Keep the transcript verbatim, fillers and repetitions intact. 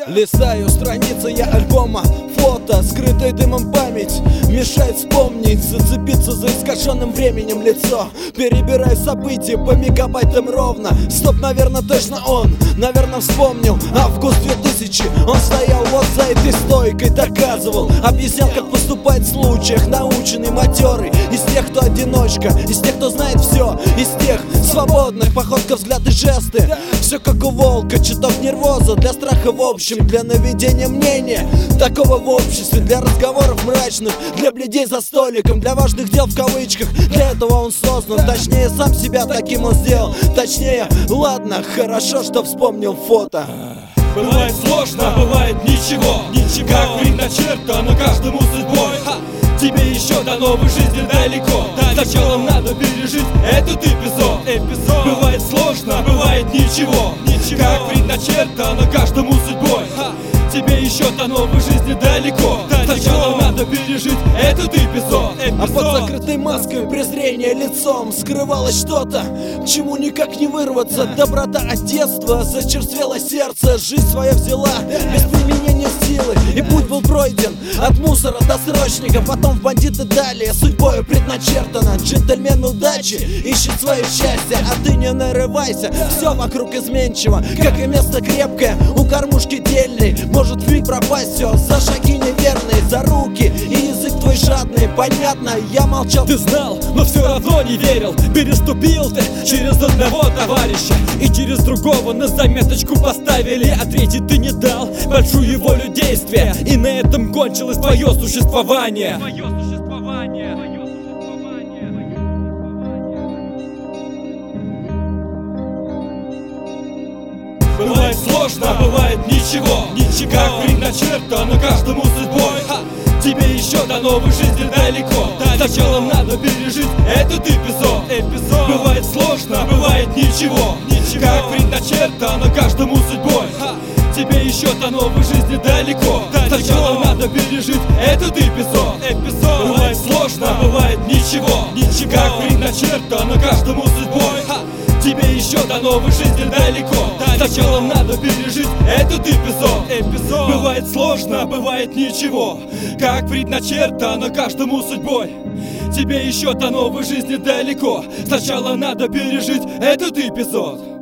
Листаю страницы я альбома, фото, скрытой дымом память мешает вспомнить, зацепиться за искаженным временем лицо. Перебираю события по мегабайтам ровно. Стоп, наверное, точно он, наверное, вспомнил. Август две тысячи, он стоял вот за этой стойкой, доказывал, объяснял, как поступать в случаях, наученный, матерый. Из тех, кто одиночка, из тех, кто знает все, из тех свободных, походка, взгляд и жесты. Все как у волка, чуток нервоза, для страха в общем, для наведения мнения такого в обществе, для разговоров мрачных, для бледей за столиком, для важных дел в кавычках. Для этого он создан, точнее сам себя таким он сделал. Точнее, ладно, хорошо, что вспомнил фото. Бывает сложно, бывает ничего, ничего. Как предначертано каждому судьбой. Тебе еще до новой жизни далеко. Сначала надо пережить этот эпизод. эпизод. Бывает сложно, бывает ничего, ничего. Как предначертано каждому судьбой. Тебе еще до новой жизни далеко. Сначала надо пережить этот эпизод. эпизод. А под закрытой маской презрения лицом скрывалось что-то, чему никак не вырваться. Доброта от детства, зачерствело сердце. Жизнь своя взяла без применения силы, и путь был пройден от мусора до срочника. Потом в бандиты далее, судьбою предначертано. Джентльмен удачи ищет свое счастье, а ты не нарывайся, все вокруг изменчиво, как и место крепкое у кормушки дельной. Может вмиг пропасть все за шаги неверные, за руки и язык твой жадный. Понятно, я молчал. Ты знал, но все равно не верил. Переступил ты через одного товарища и через другого на заметочку поставили, а третий ты не дал большую волю действия. И на этом кончилось твое существование. Твое существование. Бывает сложно, бывает ничего, ничего. Как предначертано каждому судьбой. Тебе еще до новой жизни далеко. Сначала надо пережить этот эпизод. эпизод. Бывает сложно, бывает ничего, ничего. Как предначертано каждому судьбой. Тебе еще до новой жизни далеко. Сначала надо пережить этот эпизод. эпизод. Бывает сложно, бывает ничего, ничего. Как предначертано каждому судьбой. Тебе еще до новой жизни далеко. Сначала надо пережить этот эпизод. эпизод. Бывает сложно, бывает ничего. Как предначертано каждому судьбой. Тебе еще до новой жизни далеко. Сначала надо пережить этот эпизод.